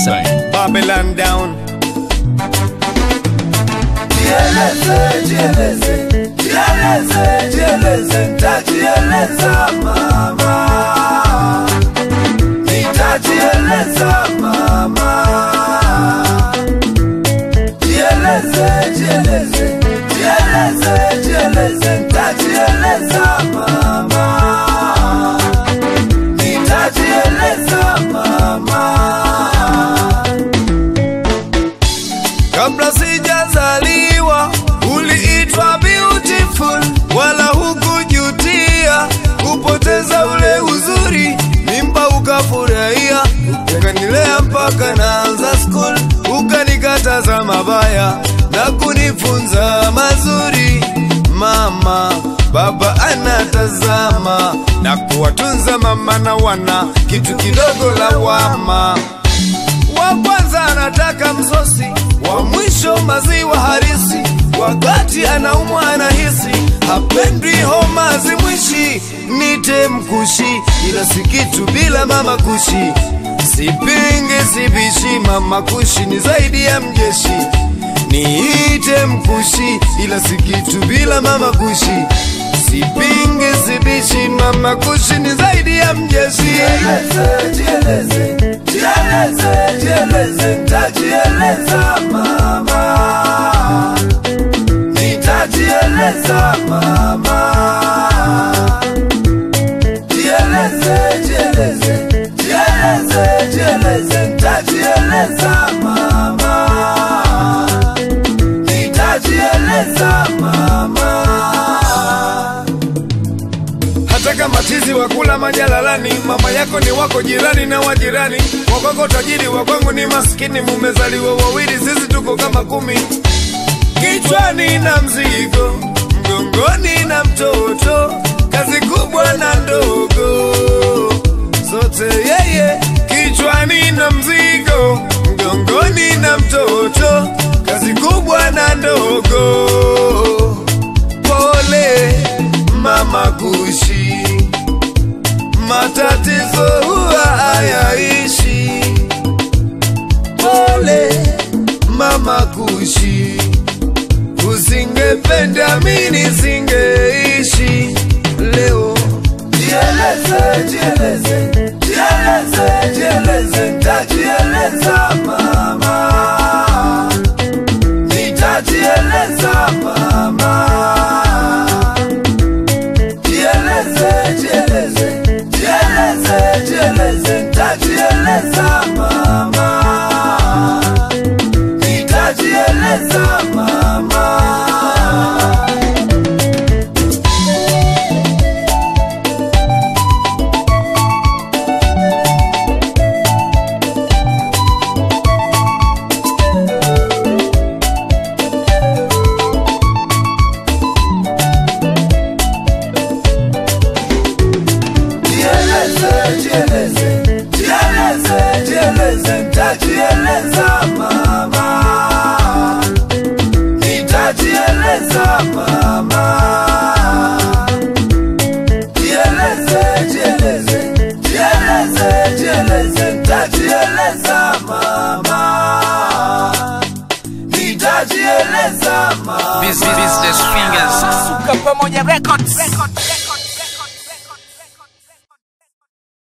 Babylon down. Nitajieleza mama, nitajieleza mama, jieleze, nitajieleza mama, nitajieleza mama. Kabla sijazaliwa uliitwa beautiful, wala hukujutia kupoteza ule uzuri, mimba ukafurahia, ukanilea mpaka naanza school, ukanikataza mabaya na kunifunza mazuri. Mama, baba anatazama na kuwatunza mama na wana, kitu kidogo lawama. Wa kwanza anataka msosi, wa mwisho maziwa harisi, wakati anaumwa anahisi hapendwi, homa zimwishi. Nite mkushi, ila si kitu bila mama kushi, sipinge sibishi, mama kushi ni zaidi ya mjeshi. Niite mkushi, ila si kitu bila mama kushi, sipinge sibishi, mama kushi ni zaidi ya mjeshi. Jieleze, nitajieleza mama, nitajieleza mama, jieleze, nitajieleza mama, nitajieleza mama. Hata kama chizi wakula majalalani, mama yako ni wako jirani na wajirani, wakwako tajiri, wakwangu ni maskini, mumezaliwa wawili, sisi tuko kama 10. Kichwani na mzigo, mgongoni na mtoto, kazi kubwa na ndogo zote yeye. Kichwani na mzigo, mgongoni na mtoto, kazi kubwa na ndogo. Pole mama kushi, matatizo huwa hayaishi. Pole mama kushi, usingependa mimi singeishi leo. Jieleze, nitajieleza mama, nitajieleza mama, jieleze, nitajieleza mama, nitajieleza mama. Jieleze, nitajieleza mama, nitajieleza mama, jieleze, nitajieleza mama, nitajieleza mama. Business Fingers, Suka Pamoja Records.